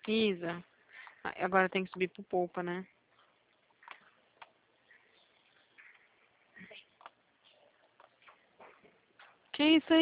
Isa, agora tem que subir pro polpa, né? Que isso aí?